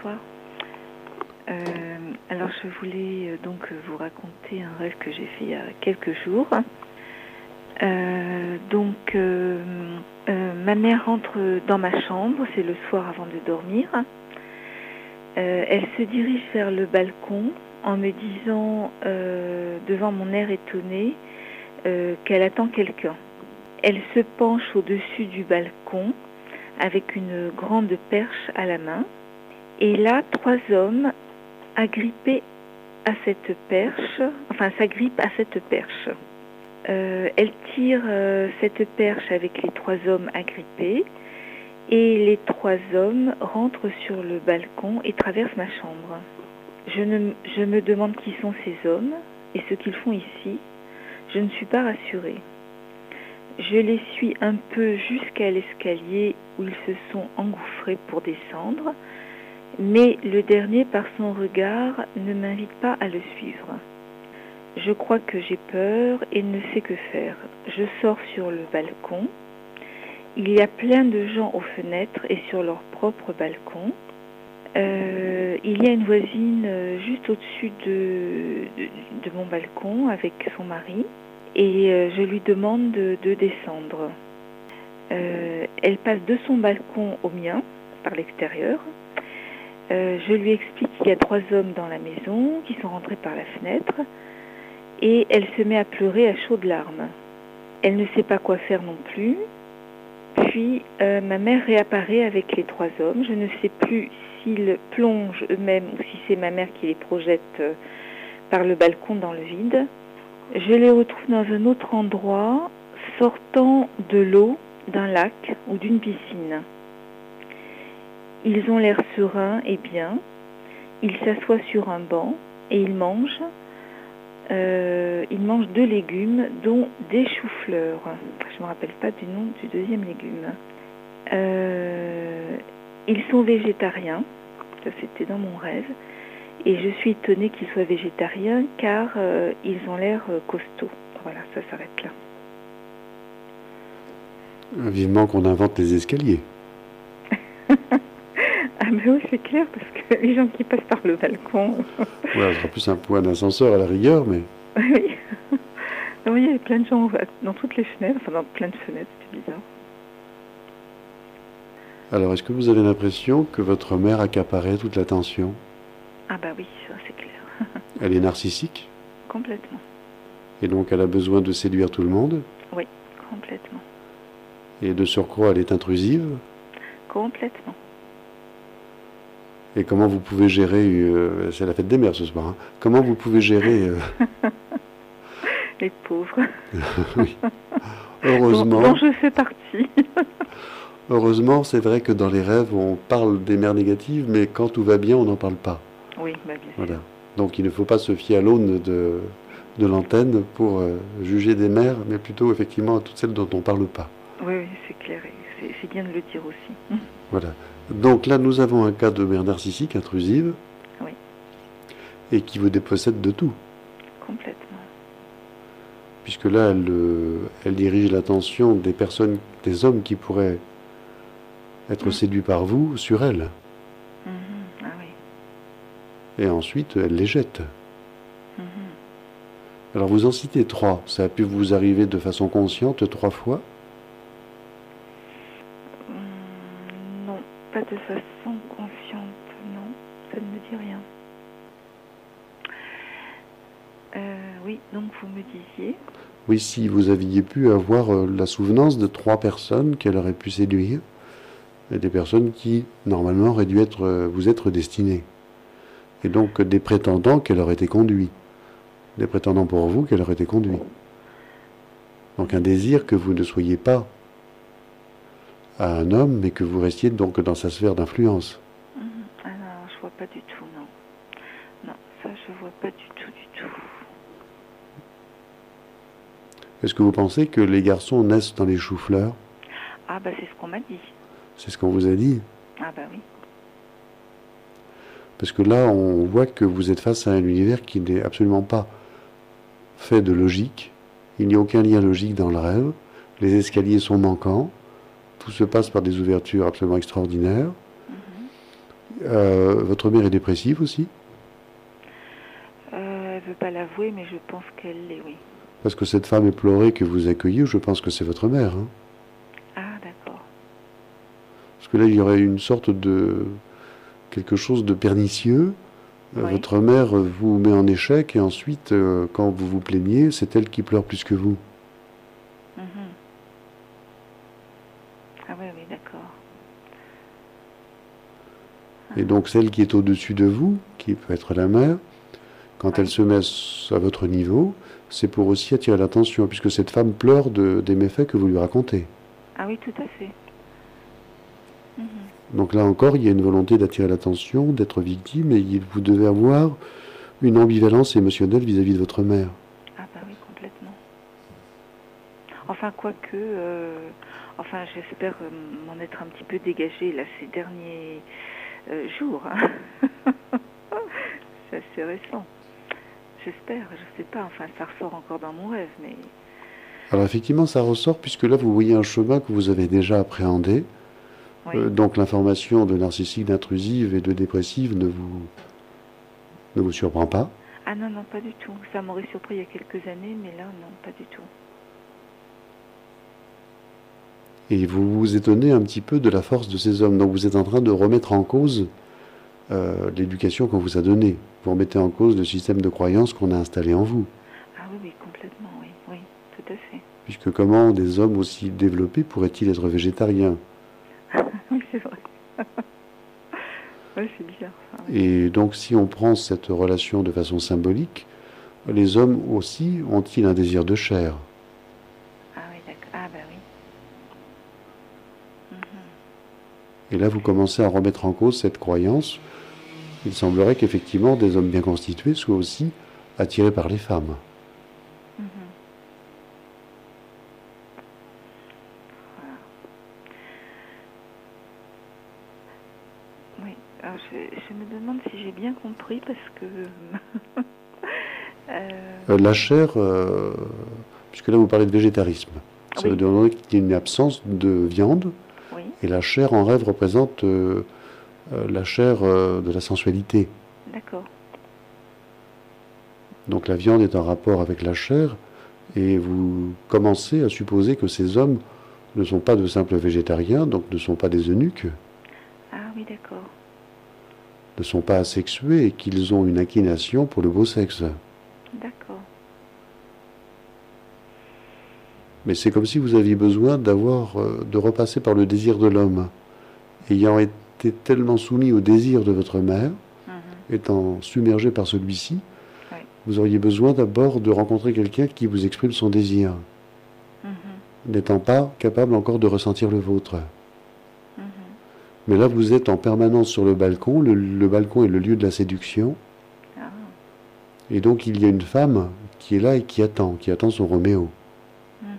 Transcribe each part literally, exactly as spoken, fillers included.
bonsoir. Euh, alors je voulais euh, donc vous raconter un rêve que j'ai fait il y a quelques jours. Euh, donc euh, euh, ma mère rentre dans ma chambre, c'est le soir avant de dormir. Euh, elle se dirige vers le balcon en me disant, euh, devant mon air étonné, euh, qu'elle attend quelqu'un. Elle se penche au-dessus du balcon avec une grande perche à la main. Et là, trois hommes agrippés à cette perche, enfin s'agrippent à cette perche. Euh, elle tire euh, cette perche avec les trois hommes agrippés et les trois hommes rentrent sur le balcon et traversent ma chambre. Je, ne, je me demande qui sont ces hommes et ce qu'ils font ici. Je ne suis pas rassurée. Je les suis un peu jusqu'à l'escalier où ils se sont engouffrés pour descendre, mais le dernier, par son regard, ne m'invite pas à le suivre. Je crois que j'ai peur et ne sais que faire. Je sors sur le balcon. Il y a plein de gens aux fenêtres et sur leur propre balcon. Euh, il y a une voisine juste au-dessus de, de, de mon balcon avec son mari et euh, je lui demande de, de descendre. Euh, elle passe de son balcon au mien, par l'extérieur. Euh, je lui explique qu'il y a trois hommes dans la maison qui sont rentrés par la fenêtre et elle se met à pleurer à chaudes larmes. Elle ne sait pas quoi faire non plus. Puis euh, ma mère réapparaît avec les trois hommes. Je ne sais plus s'ils plongent eux-mêmes ou si c'est ma mère qui les projette euh, par le balcon dans le vide. Je les retrouve dans un autre endroit, sortant de l'eau d'un lac ou d'une piscine. Ils ont l'air sereins et bien. Ils s'assoient sur un banc et ils mangent. Euh, ils mangent deux légumes, dont des choux-fleurs. Je ne me rappelle pas du nom du deuxième légume. Euh, ils sont végétariens. Ça, c'était dans mon rêve. Et je suis étonnée qu'ils soient végétariens car euh, ils ont l'air euh, costauds. Voilà, ça s'arrête là. Vivement qu'on invente les escaliers. Ah ben oui, c'est clair, parce que les gens qui passent par le balcon... Ouais, ce sera plus un point d'ascenseur à la rigueur, mais... Oui. Oui, il y a plein de gens dans toutes les fenêtres, enfin dans plein de fenêtres, c'est bizarre. Alors, est-ce que vous avez l'impression que votre mère accaparait toute l'attention? Ah bah oui, ça c'est clair. Elle est narcissique? Complètement. Et donc elle a besoin de séduire tout le monde? Oui, complètement. Et de surcroît, elle est intrusive? Complètement. Et comment vous pouvez gérer... Euh, c'est la fête des mères ce soir. Hein, comment vous pouvez gérer... Euh... Les pauvres. Oui. Heureusement... Dont, dont je fais partie. Heureusement, c'est vrai que dans les rêves, on parle des mères négatives, mais quand tout va bien, on n'en parle pas. Oui, bah bien voilà. sûr. Donc il ne faut pas se fier à l'aune de, de l'antenne pour euh, juger des mères, mais plutôt effectivement à toutes celles dont on ne parle pas. Oui, oui, c'est clair. C'est, c'est bien de le dire aussi. Voilà. Donc là, nous avons un cas de mère narcissique, intrusive, oui. Et qui vous dépossède de tout. Complètement. Puisque là, elle, euh, elle dirige l'attention des personnes, des hommes qui pourraient être mmh. séduits par vous sur elle. Mmh. Ah oui. Et ensuite, elle les jette. Mmh. Alors vous en citez trois. Ça a pu vous arriver de façon consciente trois fois? mmh, Non, pas de façon consciente, non. Ça ne me dit rien. Euh, oui, donc vous me disiez... Oui, si vous aviez pu avoir euh, la souvenance de trois personnes qu'elle aurait pu séduire, et des personnes qui, normalement, auraient dû être, euh, vous être destinées. Et donc des prétendants qu'elle aurait été conduits. Des prétendants pour vous qu'elle aurait été conduits. Donc un désir que vous ne soyez pas à un homme, mais que vous restiez donc dans sa sphère d'influence. Mmh. Ah non, je vois pas du tout, non. Non, ça je vois pas du tout, du tout. Est-ce que vous pensez que les garçons naissent dans les choux-fleurs? Ah bah c'est ce qu'on m'a dit. C'est ce qu'on vous a dit? Ah bah oui. Parce que là, on voit que vous êtes face à un univers qui n'est absolument pas fait de logique. Il n'y a aucun lien logique dans le rêve. Les escaliers sont manquants. Tout se passe par des ouvertures absolument extraordinaires. Mm-hmm. euh, votre mère est dépressive aussi? Euh, elle veut pas l'avouer, mais je pense qu'elle l'est, oui. Parce que cette femme éplorée que vous accueillez, je pense que c'est votre mère. Hein. Ah, d'accord. Parce que là, il y aurait une sorte de... quelque chose de pernicieux. Euh, Oui. Votre mère vous met en échec et ensuite, euh, quand vous vous plaignez, c'est elle qui pleure plus que vous. Mhm. Ah oui, oui, d'accord. Et donc celle qui est au-dessus de vous, qui peut être la mère, quand Oui. elle se met à votre niveau, c'est pour aussi attirer l'attention, puisque cette femme pleure de, des méfaits que vous lui racontez. Ah oui, tout à fait. Mhm. Donc là encore, il y a une volonté d'attirer l'attention, d'être victime, et il- vous devez avoir une ambivalence émotionnelle vis-à-vis de votre mère. Ah bah oui, complètement. Enfin, quoique, euh, enfin, j'espère euh, m'en être un petit peu dégagée là ces derniers euh, jours. Hein. C'est assez récent. J'espère, je sais pas. Enfin, ça ressort encore dans mon rêve, mais Alors effectivement, ça ressort, puisque là, vous voyez un chemin que vous avez déjà appréhendé. oui. Euh, donc l'information de narcissique, d'intrusive et de dépressive ne vous, ne vous surprend pas. Ah non, non, pas du tout. Ça m'aurait surpris il y a quelques années, mais là, non, pas du tout. Et vous vous étonnez un petit peu de la force de ces hommes. Donc vous êtes en train de remettre en cause euh, l'éducation qu'on vous a donnée. Vous remettez en cause le système de croyance qu'on a installé en vous. Ah oui, oui, complètement, oui, oui, tout à fait. Puisque comment des hommes aussi développés pourraient-ils être végétariens? Oui, c'est vrai. Oui, c'est bizarre ça. Oui. Et donc si on prend cette relation de façon symbolique, les hommes aussi ont-ils un désir de chair? Ah oui, d'accord. Ah bah oui. Mhm. Et là vous commencez à remettre en cause cette croyance. Il semblerait qu'effectivement des hommes bien constitués soient aussi attirés par les femmes. Mhm. Voilà. Oui, alors je, je me demande si j'ai bien compris parce que euh, Euh, la chair, euh, puisque là vous parlez de végétarisme, ça oui. veut dire qu'il y a une absence de viande, Oui, et la chair en rêve représente euh, euh, la chair euh, de la sensualité. d'accord. Donc la viande est en rapport avec la chair, et vous commencez à supposer que ces hommes ne sont pas de simples végétariens, donc ne sont pas des eunuques, Ah oui, d'accord. ne sont pas asexués, et qu'ils ont une inclination pour le beau sexe. D'accord. Mais c'est comme si vous aviez besoin d'avoir, euh, de repasser par le désir de l'homme. Ayant été tellement soumis au désir de votre mère, Mhm. étant submergé par celui-ci, Oui. vous auriez besoin d'abord de rencontrer quelqu'un qui vous exprime son désir, Mhm. n'étant pas capable encore de ressentir le vôtre. Mhm. Mais là, vous êtes en permanence sur le balcon, le, le balcon est le lieu de la séduction, Ah. et donc il y a une femme qui est là et qui attend, qui attend son Roméo. Mhm.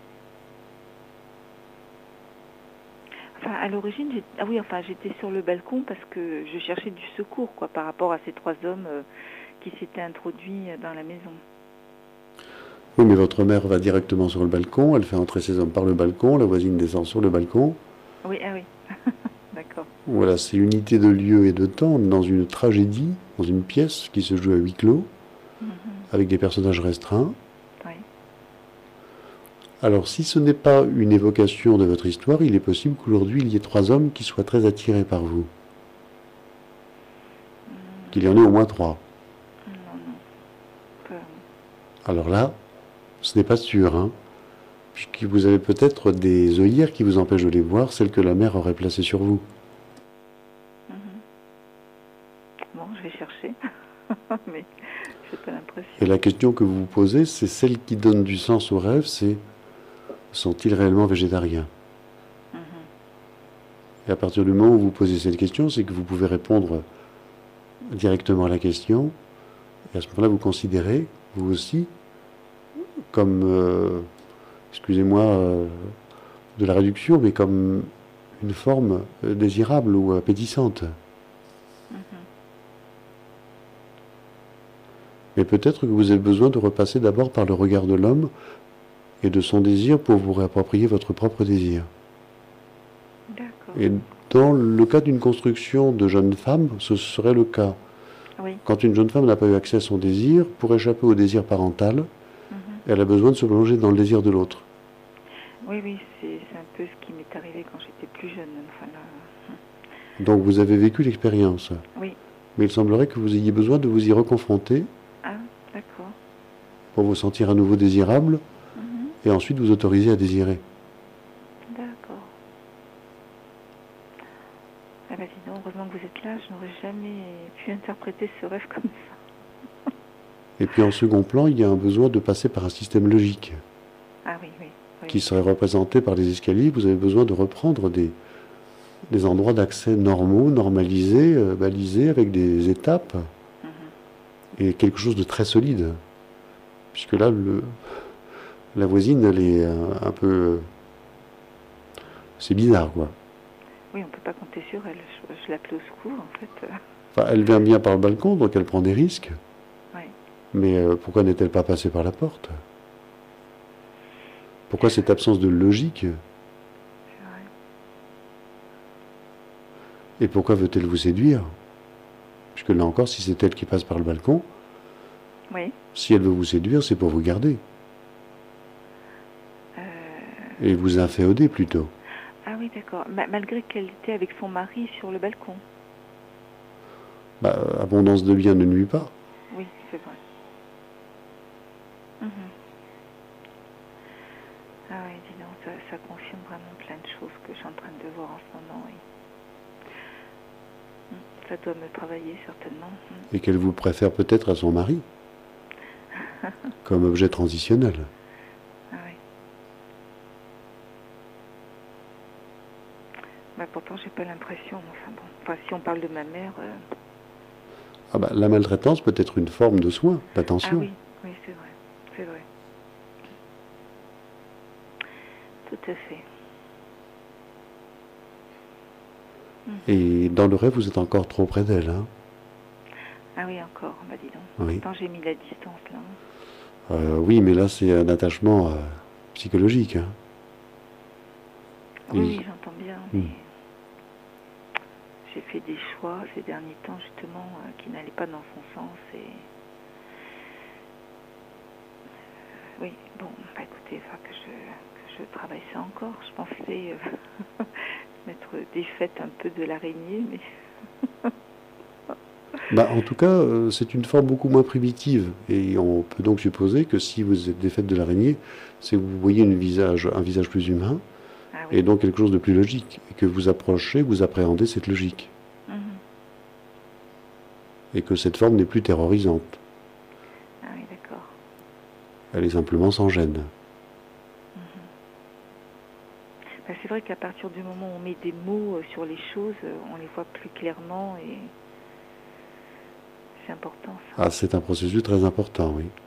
Enfin, à l'origine, j'ai- ah oui, enfin, j'étais sur le balcon parce que je cherchais du secours, quoi, par rapport à ces trois hommes euh, qui s'étaient introduits euh, dans la maison. Oui, mais votre mère va directement sur le balcon, elle fait entrer ses hommes par le balcon, la voisine descend sur le balcon. Oui, ah oui, d'accord. Voilà, c'est unité de lieu et de temps dans une tragédie, dans une pièce qui se joue à huis clos, Mhm. avec des personnages restreints. Oui. Alors, si ce n'est pas une évocation de votre histoire, il est possible qu'aujourd'hui, il y ait trois hommes qui soient très attirés par vous. Qu'il y en ait au moins trois. Non, non. Pas- Alors là, ce n'est pas sûr, hein, puisque vous avez peut-être des œillères qui vous empêchent de les voir, celles que la mère aurait placées sur vous. Mhm. Bon, je vais chercher, mais j'ai pas l'impression. Et la question que vous vous posez, c'est celle qui donne du sens au rêve, c'est sont-ils réellement végétariens? Mhm. Et à partir du moment où vous posez cette question, c'est que vous pouvez répondre directement à la question. Et à ce moment-là, vous considérez, vous aussi, comme, euh, excusez-moi, euh, de la réduction, mais comme une forme euh, désirable ou appétissante. Mhm. Mais peut-être que vous avez besoin de repasser d'abord par le regard de l'homme et de son désir pour vous réapproprier votre propre désir. D'accord. Et Dans le cas d'une construction de jeune femme, ce serait le cas. Oui. Quand une jeune femme n'a pas eu accès à son désir, pour échapper au désir parental, Mhm. elle a besoin de se plonger dans le désir de l'autre. Oui, oui, c'est c'est un peu ce qui m'est arrivé quand j'étais plus jeune. Enfin, là, Donc vous avez vécu l'expérience. oui. Mais il semblerait que vous ayez besoin de vous y reconfronter Ah, d'accord. pour vous sentir à nouveau désirable Mhm. et ensuite vous autoriser à désirer. D'accord. Ah bah dis donc, heureusement que vous êtes là, je n'aurais jamais pu interpréter ce rêve comme ça. Et puis en second plan, il y a un besoin de passer par un système logique Ah oui, oui. oui. qui serait représenté par les escaliers. Vous avez besoin de reprendre des, des endroits d'accès normaux, normalisés, euh, balisés, avec des étapes Mhm. et quelque chose de très solide. Puisque là, le, la voisine, elle est un, un peu... C'est bizarre, quoi. Oui, on ne peut pas compter sur elle. Je, je l'appelais au secours, en fait. Enfin, elle vient bien par le balcon, donc elle prend des risques. Oui. Mais euh, pourquoi n'est-elle pas passée par la porte? Pourquoi cette absence de logique? C'est vrai. Et pourquoi veut-elle vous séduire? Puisque là encore, si c'est elle qui passe par le balcon, Oui. si elle veut vous séduire, c'est pour vous garder. Euh, Et vous inféoder plutôt. Ah oui, d'accord. Ma- malgré qu'elle était avec son mari sur le balcon. Bah, abondance de biens ne nuit pas. Oui, c'est vrai. Mhm. Ah oui, dis donc, ça, ça confirme vraiment plein de choses que je suis en train de voir en ce moment. Oui. Mm, Ça doit me travailler, certainement. Mm. Et qu'elle vous préfère peut-être à son mari, comme objet transitionnel. Ah oui. Bah, pourtant, j'ai pas l'impression. mais Enfin bon. Enfin, si on parle de ma mère. euh, Ah bah, la maltraitance peut être une forme de soin, Ah d'attention. oui, oui, c'est vrai. C'est vrai. Tout à fait. Et dans le rêve, vous êtes encore trop près d'elle. Hein. Ah oui, encore. Bah dis donc. Oui. Pourtant, j'ai mis la distance là. Euh, oui, mais là, c'est un attachement euh, psychologique. Hein. Oui, Et- oui, j'entends bien. Mais Hmm. j'ai fait des choix ces derniers temps, justement, euh, qui n'allaient pas dans son sens. Et oui, bon, bah écoutez, il va que je, que je travaille ça encore. Je pensais euh, mettre des fêtes un peu de l'araignée, mais Bah, en tout cas, euh, c'est une forme beaucoup moins primitive. Et on peut donc supposer que si vous êtes défaite de l'araignée, c'est que vous voyez une visage, un visage plus humain, ah oui. et donc quelque chose de plus logique. Et que vous approchez, vous appréhendez cette logique. Mhm. Et que cette forme n'est plus terrorisante. Ah oui, d'accord. Elle est simplement sans gêne. Bah, c'est vrai qu'à partir du moment où on met des mots euh, sur les choses, euh, on les voit plus clairement et c'est important ça. Ah, c'est un processus très important, oui.